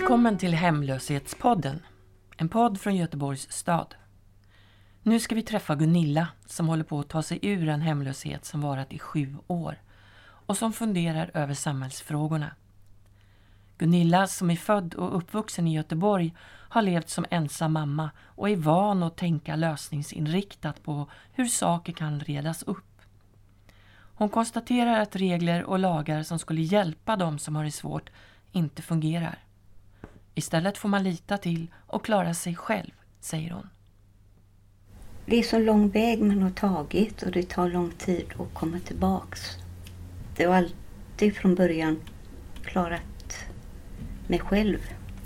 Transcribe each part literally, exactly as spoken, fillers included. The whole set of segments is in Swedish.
Välkommen till Hemlöshetspodden, en podd från Göteborgs stad. Nu ska vi träffa Gunilla som håller på att ta sig ur en hemlöshet som varat i sju år och som funderar över samhällsfrågorna. Gunilla, som är född och uppvuxen i Göteborg, har levt som ensam mamma och är van att tänka lösningsinriktat på hur saker kan redas upp. Hon konstaterar att regler och lagar som skulle hjälpa dem som har det svårt inte fungerar. Istället får man lita till och klara sig själv, säger hon. Det är så lång väg man har tagit och det tar lång tid att komma tillbaks. Det var alltid från början klarat mig själv.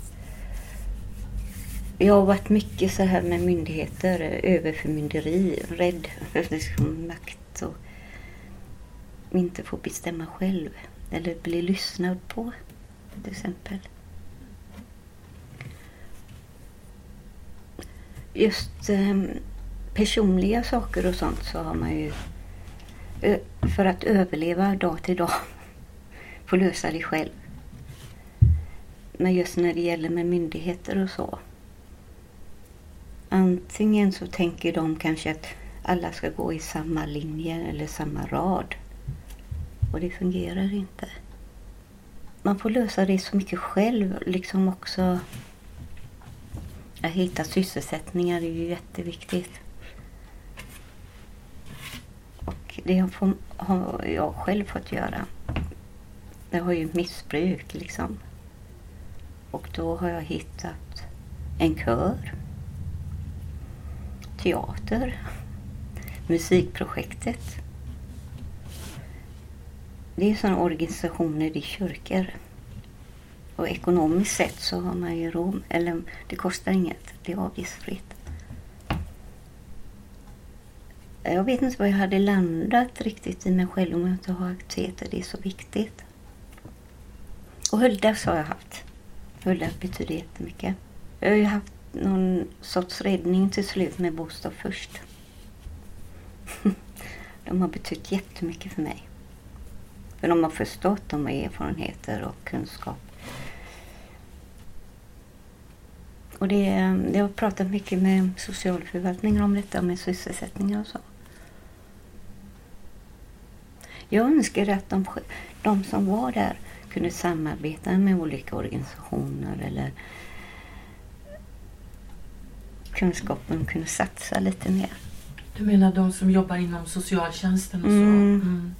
Jag har varit mycket så här med myndigheter, överförmynderi, rädd för makt och inte få bestämma själv eller bli lyssnad på, till exempel. Just eh, personliga saker och sånt så har man ju ö- för att överleva dag till dag får lösa det själv. Men just när det gäller med myndigheter och så, antingen så tänker de kanske att alla ska gå i samma linje eller samma rad, och det fungerar inte. Man får lösa det så mycket själv, liksom också att hitta sysselsättningar är ju jätteviktigt. Och det har, har jag själv fått göra. Det har ju missbruk liksom. Och då har jag hittat en kör, teater, musikprojektet. Det är sådana organisationer i kyrkor. Och ekonomiskt sett så har man ju råd, eller det kostar inget, det är avgiftsfritt. Jag vet inte vad jag hade landat riktigt i mig själv om jag inte har aktiviteter, det är så viktigt. Och Huldas har jag haft. Huldas betyder jättemycket. Jag har ju haft någon sorts räddning till slut med Bostad först. De har betytt jättemycket för mig. För de har förstått, de har erfarenheter och kunskap. Och det, jag har pratat mycket med socialförvaltningen om detta med sysselsättningar och så. Jag önskar att de, de som var där kunde samarbeta med olika organisationer eller kunskapen kunde satsa lite mer. Du menar de som jobbar inom socialtjänsten och så? Mm. Mm.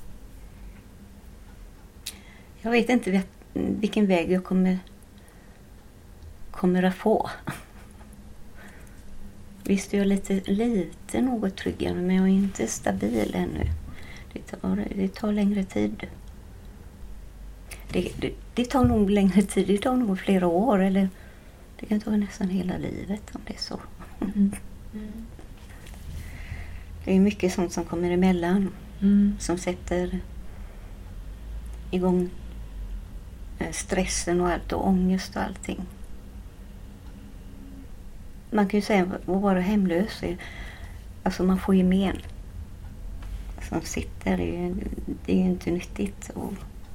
Jag vet inte vilken väg jag kommer, kommer att få. Visst är jag lite, lite något tryggare, men jag är inte stabil ännu. Det tar, det tar längre tid. Det, det, det tar nog längre tid, det tar nog flera år, eller det kan ta nästan hela livet om det är så. Mm. Mm. Det är mycket sånt som kommer emellan, Mm. som sätter igång stressen och allt och ångest och allting. Man kan ju säga att vara hemlös är, alltså man får ju men som sitter, det är ju, det är ju inte nyttigt. Och,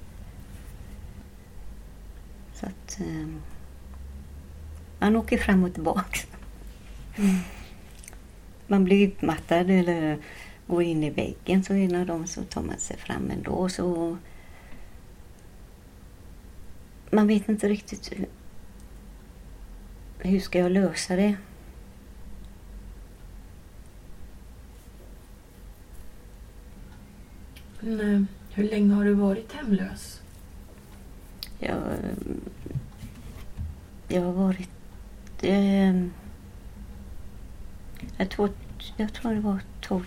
så att um, man åker fram och tillbaka. Mm. Man blir utmattad eller går in i väggen, så en av dem så tar man sig fram ändå. Så man vet inte riktigt hur, hur ska jag lösa det. Men, hur länge har du varit hemlös? Jag, jag har varit... Eh, jag, tror, jag tror det var... Tog,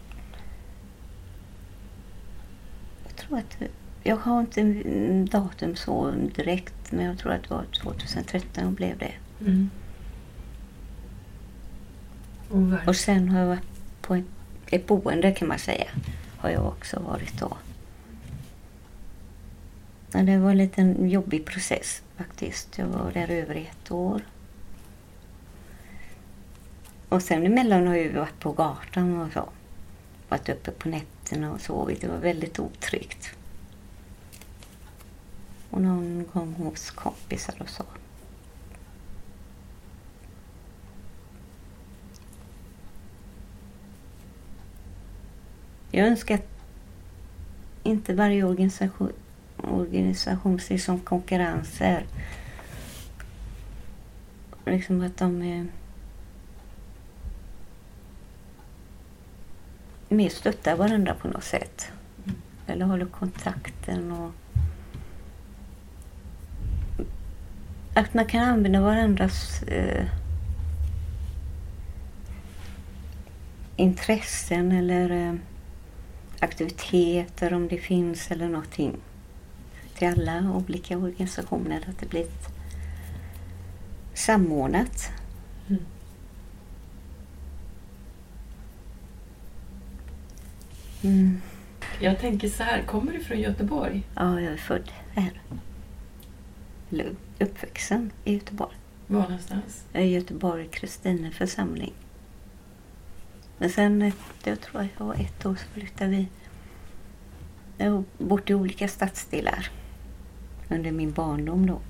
jag tror att... Jag har inte en datum så direkt, men jag tror att det var tjugohundratretton och blev det. Mm. Och, och sen har jag varit på ett, ett boende, kan man säga. Har jag också varit då. Men det var en liten jobbig process faktiskt. Jag var där över ett år. Och sen emellan har jag varit på gatan och så. Varit uppe på nätterna och sovit. Det var väldigt otryggt. Och någon gång hos kompisar och så. Jag önskar att inte varje organisation, organisation ser som konkurrenser. Liksom att de är mer stöttar varandra på något sätt. Mm. Eller håller kontakten och att man kan använda varandras eh, intressen eller eh, aktiviteter om det finns eller någonting till alla olika organisationer, att det blir ett samordnat. Mm. Mm. Jag tänker så här, kommer du från Göteborg? Ja, jag är född här. Eller uppväxten i Göteborg. Var någonstans? I Göteborg, Kristine församling. Men sen, jag tror jag var ett år så flyttade vi. Jag har bott i olika stadsdelar under min barndom då.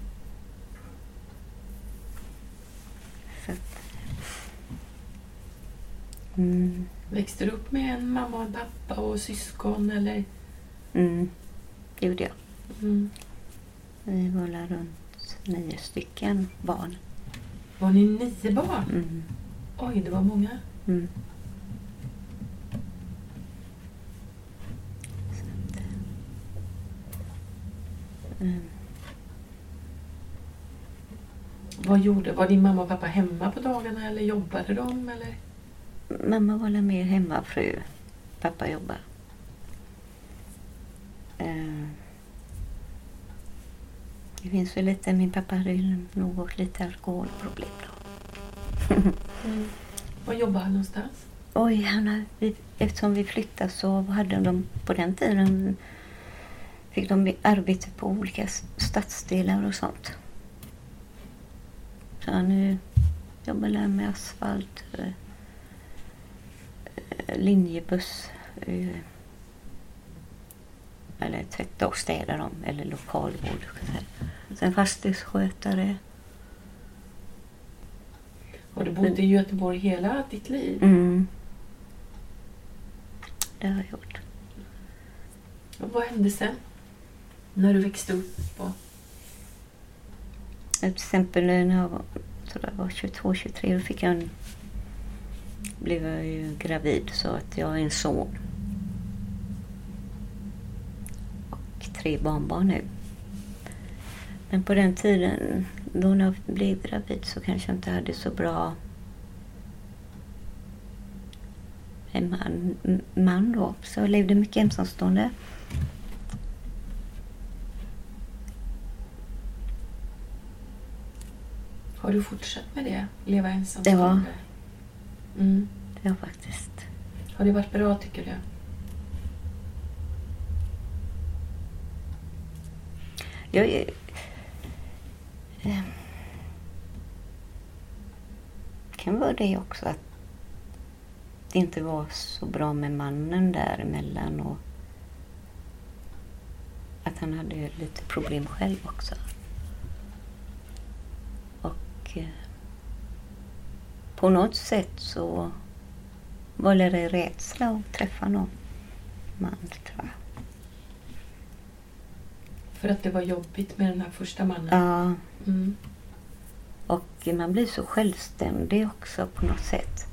Så att, mm. Växte du upp med en mamma och en pappa och syskon eller? Mm, det gjorde jag. Mm. Vi var där runt nio stycken barn. Var ni nio barn? Mm. Oj, det var många. Mm. Mm. Vad gjorde, var din mamma och pappa hemma på dagarna eller jobbade de? Eller? Mamma var mer hemmafru. Pappa jobbade. Uh, det finns väl lite, min pappa hade något lite alkoholproblem då. Mm. Var jobbade han någonstans? Oj, han, vi, eftersom vi flyttade så hade de på den tiden fick de arbete på olika stadsdelar och sånt. Så han nu jobbar där med asfalt, linjebuss, eller tvätta och städa dem, eller lokalvård. Sen fastighetsskötare. Har du bott i Göteborg hela ditt liv? Mm. Det har jag gjort. Och vad hände sen? När du växte upp? Och... Till exempel när jag var, tror jag var tjugotvå tjugotre, då fick jag en, blev jag ju gravid så att jag är en son. Och tre barnbarn nu. Men på den tiden, då när jag blev gravid så kanske jag inte hade så bra en man, man då. Så jag levde mycket ensamstående. Har du fortsatt med det? Leva ensamstående? Ja. Mm. Det var faktiskt. Har det varit bra tycker du? Jag är... Eh, kan vara det också att det inte var så bra med mannen däremellan och att han hade lite problem själv också. Och eh, på något sätt så var det rädsla att träffa någon man, tror jag. För att det var jobbigt med den här första mannen? Ja. Mm. Och man blir så självständig också på något sätt.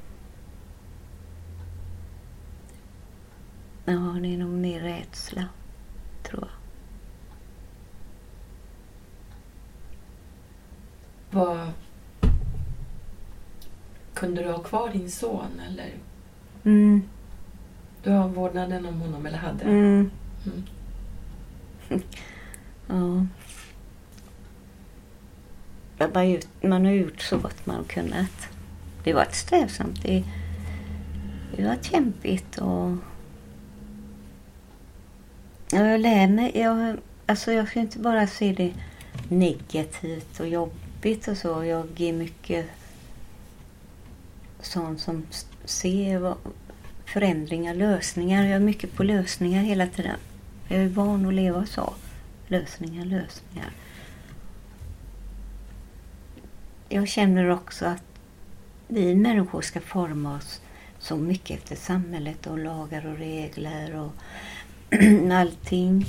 Ja, det är nog mer rädsla, tror jag. Vad... Kunde du ha kvar din son eller? Mm. Du har vårdnaden om honom eller hade? Mm. Mm. Ja. Man har gjort så gott man har kunnat. Det var ett strävsamt. Det, det var kämpigt och jag lär mig. Jag, alltså jag ska inte bara se det negativt och jobbigt och så. Jag är mycket sån som ser förändringar, lösningar. Jag är mycket på lösningar hela tiden. Jag är van att leva så. Lösningar, lösningar. Jag känner också att vi människor ska forma oss så mycket efter samhället och lagar och regler och allting.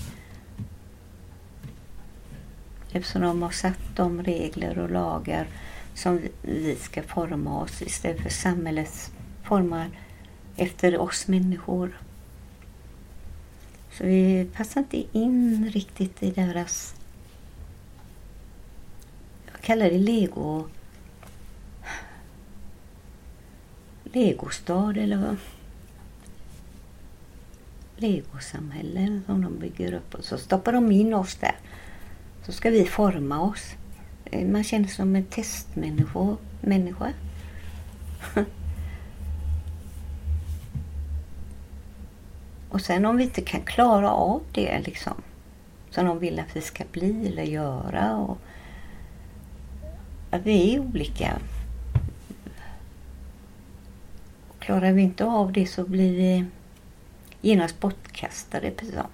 Eftersom de har satt de regler och lagar som vi ska forma oss istället för samhällets formar efter oss människor. Så vi passar inte in riktigt i deras, jag kallar det lego legostad eller vad? Legosamhälle som de bygger upp och så stoppar de in oss där. Så ska vi forma oss. Man känner sig som en testmänniska. Människa. Och sen om vi inte kan klara av det liksom, som de vill att vi ska bli eller göra, och att vi är olika. Och klarar vi inte av det så blir vi genast bortkastade, precis som.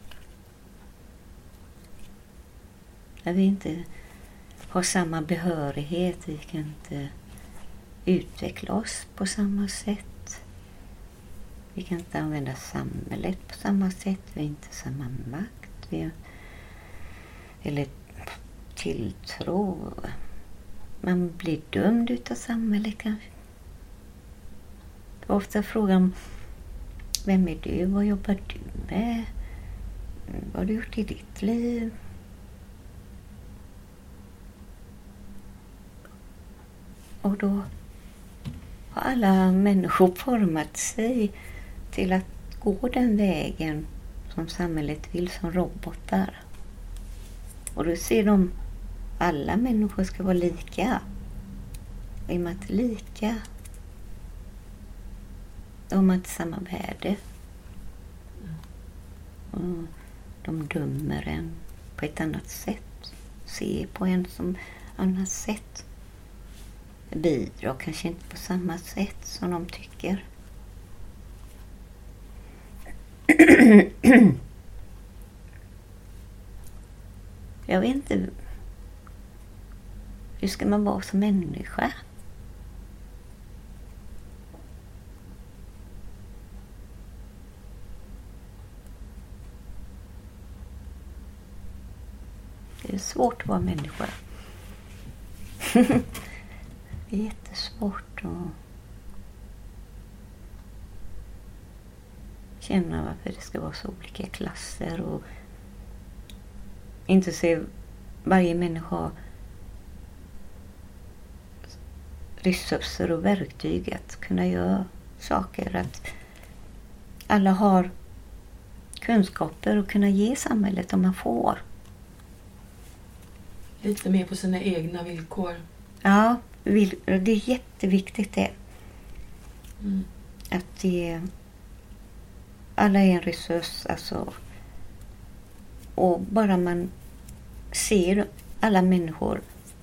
När vi inte har samma behörighet, vi kan inte utveckla oss på samma sätt. Vi kan inte använda samhället på samma sätt, vi har inte samma makt. Vi har, eller tilltro. Man blir dömd utav samhället kanske. Det var ofta frågan, vem är du? Vad jobbar du med? Vad har du gjort i ditt liv? Och då har alla människor format sig till att gå den vägen som samhället vill, som robotar. Och då ser de, alla människor ska vara lika. Och är man inte lika, då har man inte samma värde. Och de dömer en på ett annat sätt. Ser på en som annat sätt. Bidrar kanske inte på samma sätt som de tycker. Jag vet inte. Hur ska man vara som människa? Det är svårt att vara människa. Det är jättesvårt att känna varför det ska vara så olika klasser och inte se varje människa resurser och verktyg att kunna göra saker. Att alla har kunskaper att kunna ge samhället om man får. Lite mer på sina egna villkor. Ja, det är jätteviktigt det. Mm. Att det, alla är en resurs, alltså. Och bara man ser alla människor,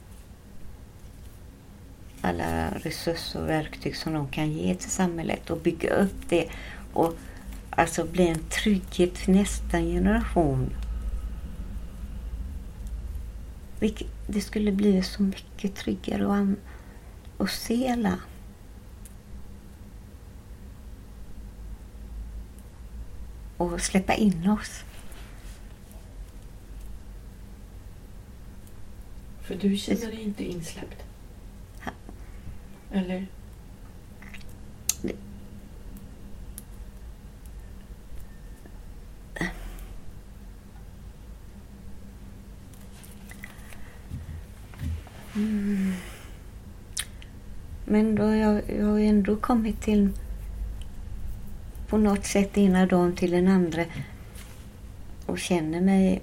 alla resurser och verktyg som de kan ge till samhället och bygga upp det och alltså bli en trygghet för nästa generation. Det skulle bli så mycket tryggare att, att se alla. Och släppa in oss. För du känner dig inte insläppt? Ha. Eller? Det. Mm. Men då jag, jag har ändå kommit till på något sätt ena dagen till den andra och känner mig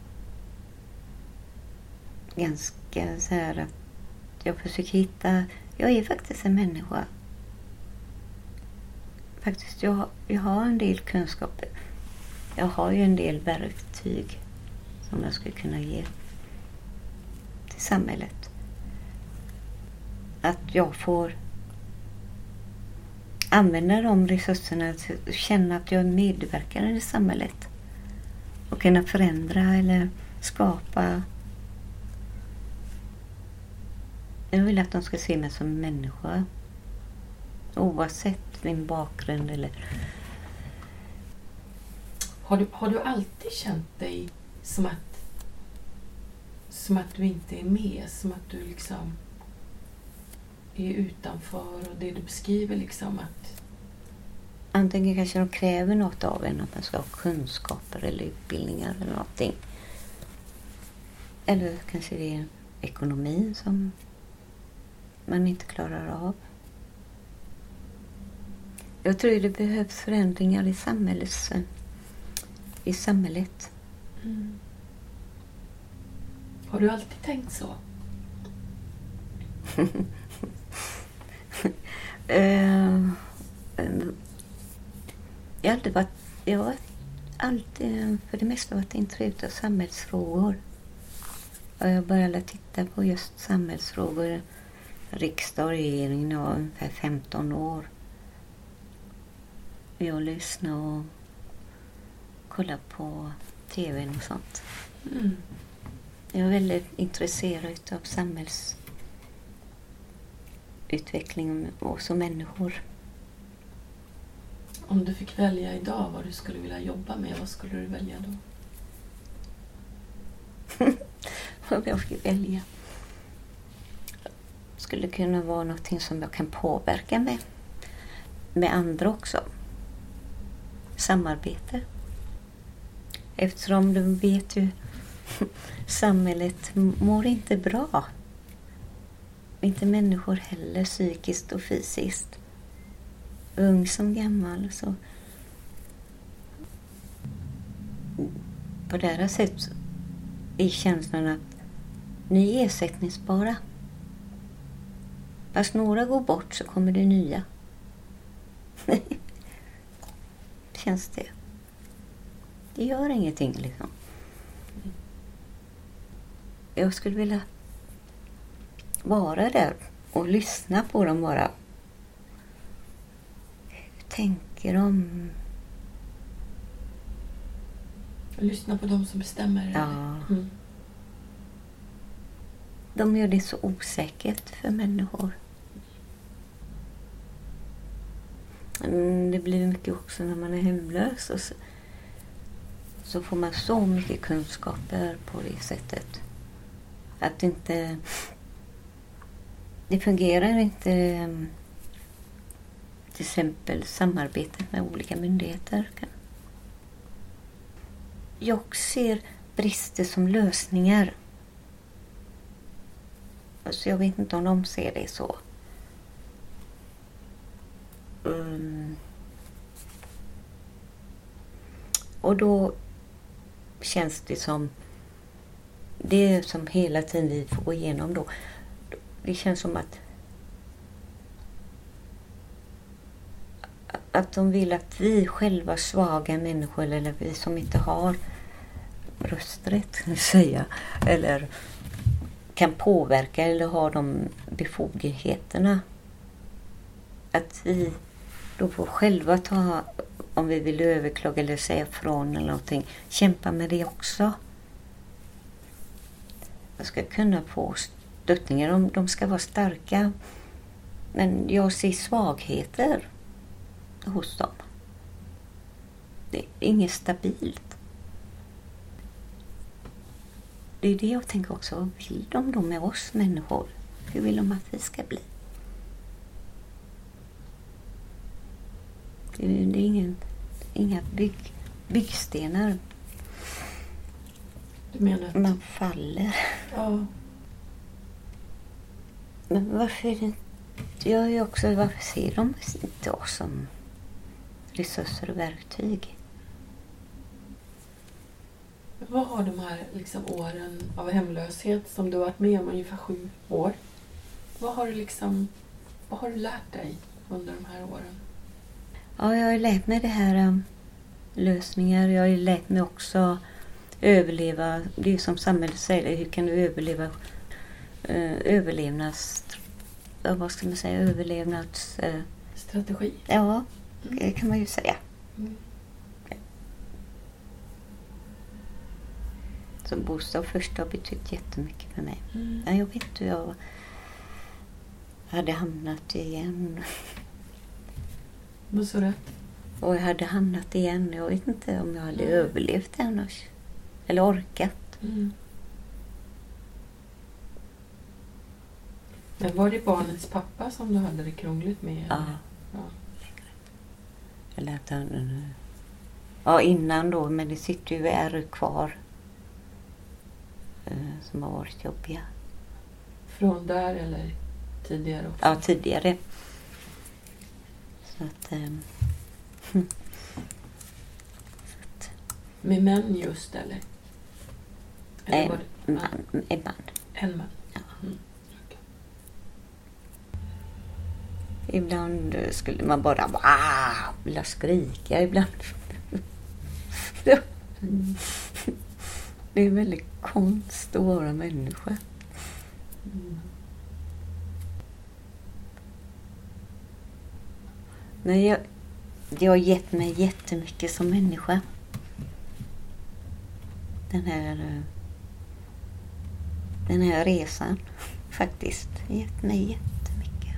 ganska så här att jag försöker hitta, jag är faktiskt en människa. Faktiskt, jag, jag har en del kunskaper. Jag har ju en del verktyg som jag skulle kunna ge till samhället. Att jag får använda de resurserna och känna att jag är medverkande i samhället. Och kunna förändra eller skapa. Jag vill att de ska se mig som människa. Oavsett din bakgrund eller... Har du, har du alltid känt dig som att, som att du inte är med? Som att du liksom är utanför och det du beskriver liksom att... Antingen kanske de kräver något av en, att man ska ha kunskaper eller utbildningar eller någonting. Eller kanske det är ekonomin som man inte klarar av. Jag tror det behövs förändringar i samhället. I samhället. Mm. Har du alltid tänkt så? uh, um, jag har alltid varit, jag har alltid för det mesta varit intresserad av samhällsfrågor. Och jag började titta på just samhällsfrågor, riksdag och regering, jag var ungefär femton år. Jag lyssnade och kollade på tv och sånt. Mm. Jag är väldigt intresserad av samhällsutveckling och som människor. Om du fick välja idag vad du skulle vilja jobba med, vad skulle du välja då? Vad jag fick välja. Skulle kunna vara någonting som jag kan påverka med. Med andra också. Samarbete. Eftersom du vet ju samhället mår inte bra. Inte människor heller, psykiskt och fysiskt. Ung som gammal. Så. På deras sätt är känslan att ni är ersättningsbara. Fast några går bort så kommer det nya. Känns det. Det gör ingenting liksom. Jag skulle vilja vara där och lyssna på dem bara. Hur tänker de? Lyssna på dem som bestämmer. Ja. Mm. De gör det så osäkert för människor. Det blir mycket också när man är hemlös. Och så, så får man så mycket kunskaper på det sättet. Att inte... Det fungerar inte till exempel samarbetet med olika myndigheter. Jag ser brister som lösningar. Så jag vet inte om de ser det så. Um. Och då känns det som det som hela tiden vi får gå igenom då. Det känns som att att de vill att vi själva svaga människor eller vi som inte har rösträtt kan säga eller kan påverka eller ha de befogenheterna att vi då får själva ta om vi vill överklaga eller säga från eller någonting, kämpa med det också. Jag ska kunna få stöttningar, de, de ska vara starka, men jag ser svagheter hos dem. Det är inget stabilt. Det är det jag tänker också, vad vill de då med oss människor? Hur vill de att vi ska bli? Det är, det är ingen, inga bygg, byggstenar. Du menar att... Man faller. Ja. Men varför är det inte... Jag är också, varför ser de inte oss som resurser och verktyg? Vad har de här liksom, åren av hemlöshet som du har varit med om ungefär sju år? Vad har du liksom, vad har du lärt dig under de här åren? Ja, jag har lärt mig det här um, lösningar. Jag har lärt mig också överleva. Det är som samhället säger, hur kan du överleva? Uh, överlevnads... Uh, vad ska man säga? Överlevnads... Uh, Strategi? Ja, mm. det kan man ju säga. Mm. Så bostad först har betytt jättemycket för mig. Mm. Ja, jag vet hur jag hade hamnat igen. Vad sa du? Och jag hade hamnat igen. Jag vet inte om jag hade mm. överlevt det annars. Eller orkat. Mm. Men var det barnets pappa som du hade det krångligt med? Ja. Ja. Eller att han... Ja, innan då. Men det sitter ju ärr kvar. Som har varit jobbiga. Från där eller tidigare också? Ja, tidigare. Så att... Um, så att med män just eller? eller en, var det? man, Ja. en man. En man? Ja. Mm. Okay. Ibland skulle man bara wow, vilja skrika. Ibland... mm. Det är väldigt konst att vara människa. Mm. Nej, jag, jag har gett mig jättemycket som människa. Den här, den här resan faktiskt. Gett mig jättemycket.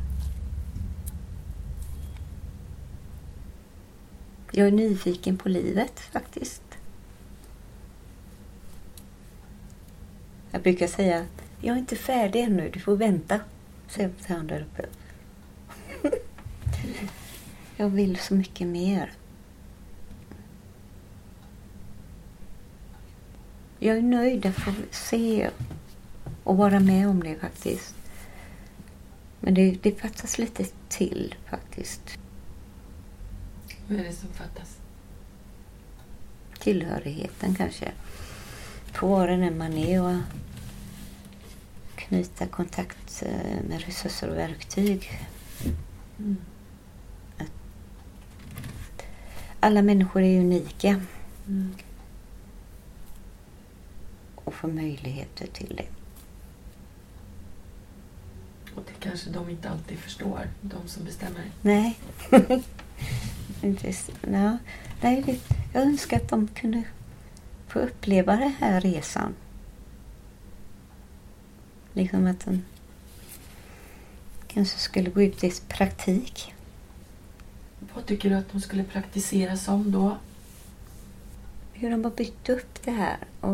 Jag är nyfiken på livet faktiskt. Jag brukar säga att jag är inte färdig ännu, du får vänta. Säger han där uppe. Jag vill så mycket mer. Jag är nöjd att få se och vara med om det faktiskt. Men det, det fattas lite till faktiskt. Vad är det som fattas? Tillhörigheten kanske. Få vara den man är och knyta kontakt med resurser och verktyg. Mm. Alla människor är unika. Mm. Och få möjligheter till det. Och det kanske de inte alltid förstår, de som bestämmer. Nej. ja. Nej, jag önskar att de kunde få uppleva den här resan. Liksom att de kanske skulle gå ut i praktik. Vad tycker du att de skulle praktisera som då? Hur de har byggt upp det här. Och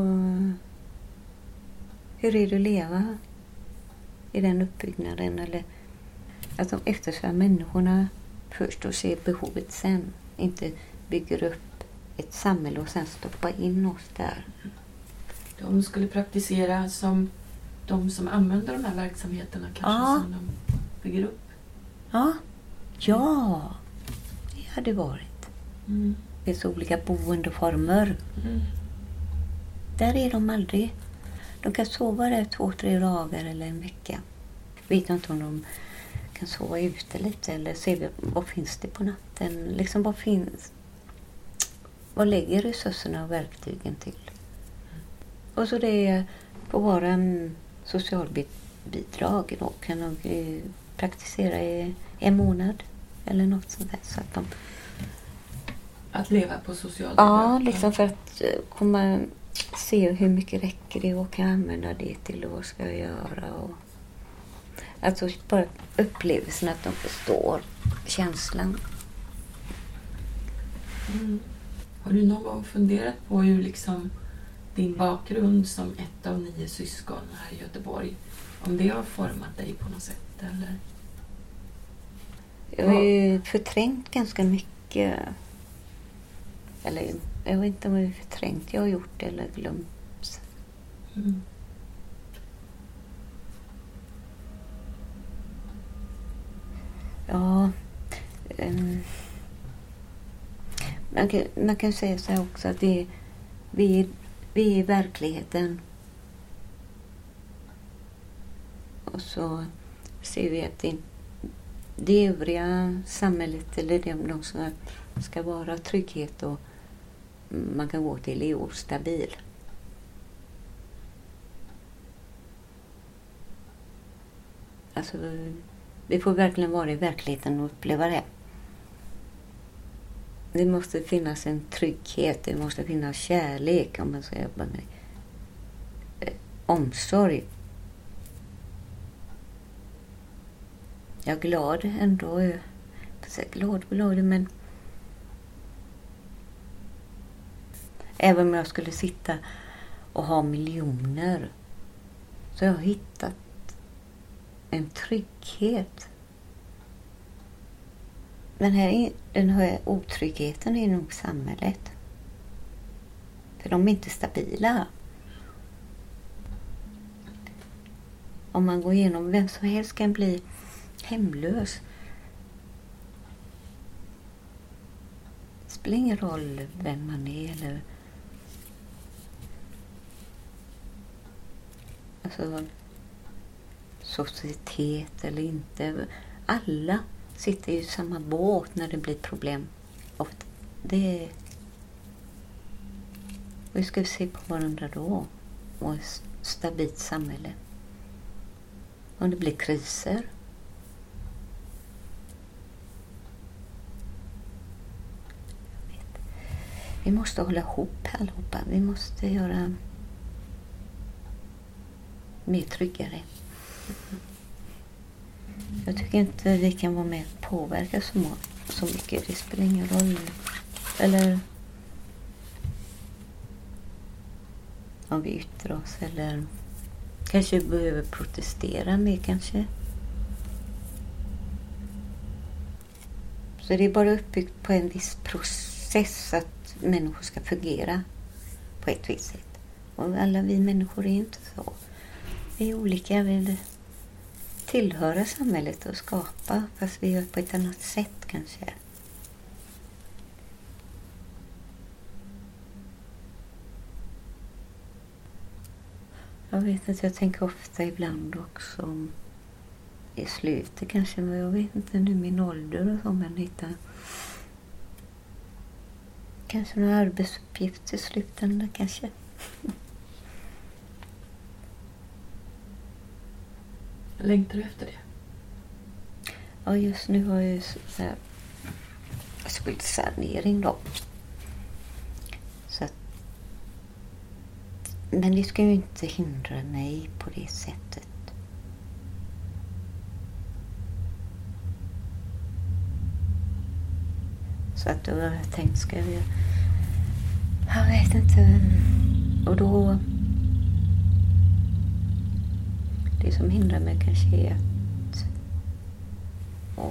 hur är det att leva i den uppbyggnaden? Eller att de efterför människorna först och ser behovet sen. Inte bygger upp ett samhälle och sen stoppa in oss där. De skulle praktisera som de som använder de här verksamheterna kanske ja. som de bygger upp. Ja, ja. Det hade varit. Mm. Det är så olika boendeformer. Mm. Där är de aldrig. De kan sova där två, tre dagar eller en vecka. Vet inte om de kan sova ute lite eller se vad finns det på natten. Liksom vad finns. Vad lägger resurserna och verktygen till? Mm. Och så det får vara en socialbidrag. Då kan de eh, praktisera i en månad eller något sånt där. Så att de... Att leva på socialbidrag? Ja, liksom för att komma se hur mycket räcker det och kan använda det till och vad ska jag göra. Och... Alltså bara upplevelsen att de förstår känslan. Mm. Har du någon gång funderat på hur liksom din bakgrund som ett av nio syskon här i Göteborg, om det har format dig på något sätt? Eller? Jag har ju förträngt ganska mycket. Eller jag vet inte om jag har förträngt. Jag har gjort det eller glömt. Mm. Ja. Um, man, kan, man kan säga så här också att vi, vi, vi är i verkligheten. Och så ser vi att det, det övriga samhället eller det de som ska vara trygghet och man kan gå till är ostabil. Alltså vi får verkligen vara i verkligheten och uppleva det. Det måste finnas en trygghet, det måste finnas kärlek om man ska jobba med eh, omsorg. Jag är glad ändå Så glad och glad, men även om jag skulle sitta och ha miljoner så har jag hittat en trygghet. Den här, den här otryggheten är nog samhället. För de är inte stabila. Om man går igenom, vem som helst kan bli hemlös. Det spelar ingen roll vem man är eller alltså societet eller inte. Alla sitter i samma båt när det blir problem. Ofta. Det är... Hur ska vi se på varandra då? Och ett stabilt samhälle. Om det blir kriser. Jag vet. Vi måste hålla ihop allihopa. Vi måste göra mer tryggare. Jag tycker inte vi kan vara med och påverka så, så mycket. Det spelar ingen roll. Eller om vi yttrar oss. Eller kanske vi behöver protestera mer kanske. Så det är bara uppbyggt på en viss process att människor ska fungera på ett visst sätt. Och alla vi människor är inte så. Vi är olika, vi vill tillhöra samhället och skapa, fast vi gör på ett annat sätt kanske. Jag vet inte, jag tänker ofta ibland också i slutet kanske, men jag vet inte nu min ålder och så, men hitta kanske några arbetsuppgifter i slutändan kanske. Längtar du efter det? Ja, just nu har jag ju så här skuldsanering då. Så att, men det ska ju inte hindra mig på det sättet. Så att då har jag tänkt, ska jag... Jag vet inte. Och då... Det som hindrar mig kanske är att... Åh,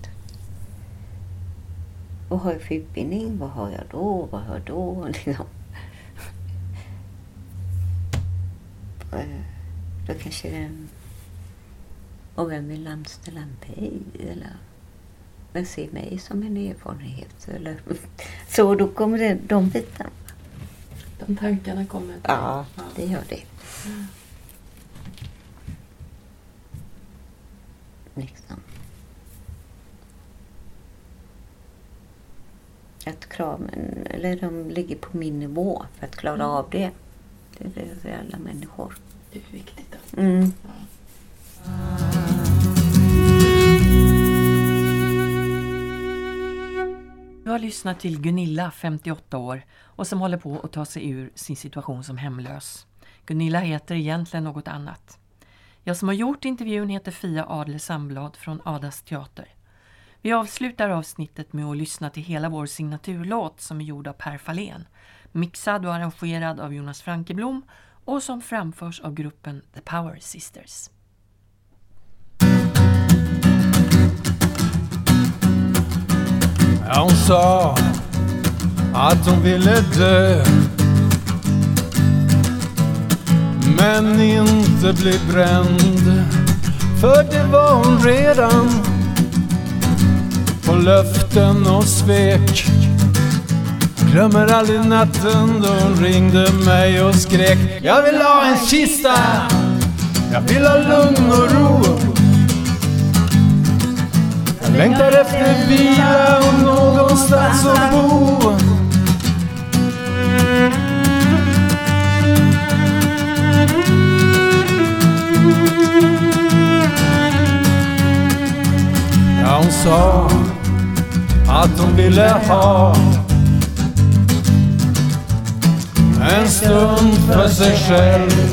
vad har jag för utbildning? Vad har jag då? Vad har jag då? Liksom. Då kanske det... Och vem vill anställa mig? Eller... Men se mig som en erfarenhet. Eller... Så då kommer det, de bitarna. De tankarna kommer. Ja, det gör det. Mm. Liksom. Att kraven, eller de ligger på min nivå för att klara mm. av det. Det är det för alla människor. Det är viktigt då. Mm. Ja. Du har lyssnat till Gunilla, femtioåtta år, och som håller på att ta sig ur sin situation som hemlös. Gunilla heter egentligen något annat. Jag som har gjort intervjun heter Fia Adler Sandblad från Adas teater. Vi avslutar avsnittet med att lyssna till hela vår signaturlåt som är gjord av Per Fahlén, mixad och arrangerad av Jonas Frankeblom och som framförs av gruppen The Power Sisters. Hon sa att hon ville dö, men inte bli bränd, för det var hon redan. På löften och svek. Glömmer aldrig natten då hon ringde mig och skrek: jag vill ha en kista, jag vill ha lugn och ro. Jag längtar efter vila och någonstans att bo. Ja, hon sa att hon ville ha en stund för sig själv.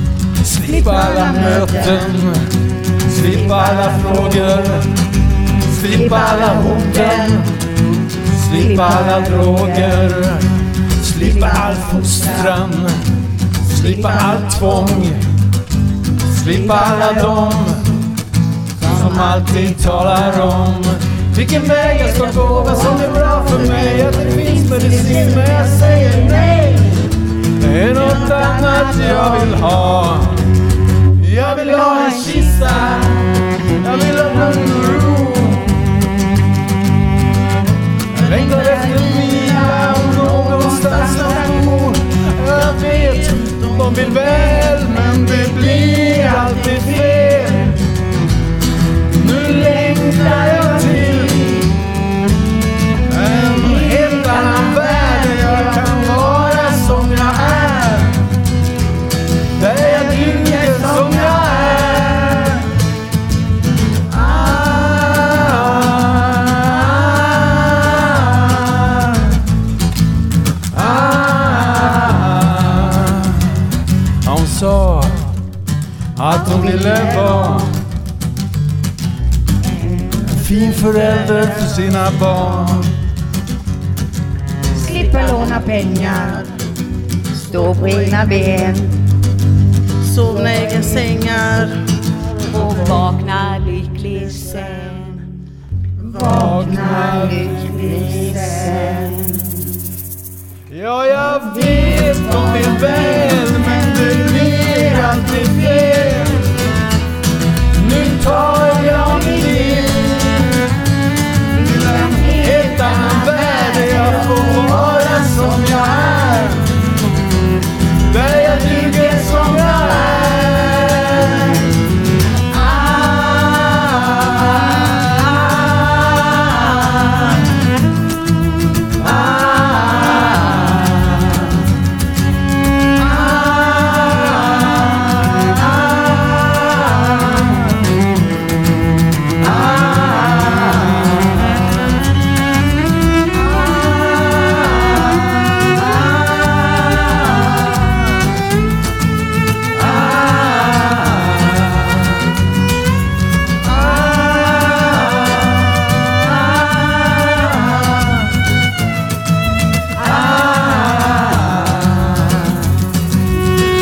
Slippa alla möten, slippa alla frågor, Slippa alla hoten, slippa alla droger, slippa all fostran, slippa all tvång, slippa alla dem som alltid talar om vilken väg jag ska gå, vad som är bra för mig. Att det finns medicin men jag säger nej. Det är något annat jag vill ha. Jag vill ha en kista, jag vill ha lugn och ro. Jag längtar efter mina och någonstans att bo. Jag vet, de vill väl men det blir alltid fel. Nu längtar jag till en helt annan värld där jag kan vara som jag är. Där jag duger som jag är. Ah, ah, ah. Hon sa att hon ville vara fin förälder för sina barn. Slippa låna pengar, stå på egna ben, sovna i egna sängar och vakna lycklig sen. Vakna lycklig sen. Ja, jag vet de vill väl men det blir alltid fel. Nu tar jag mig till en helt annan värld där jag får vara som jag är. Där jag duger som jag är. Ah, ah, ah,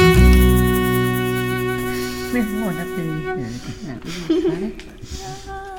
Men hålla blir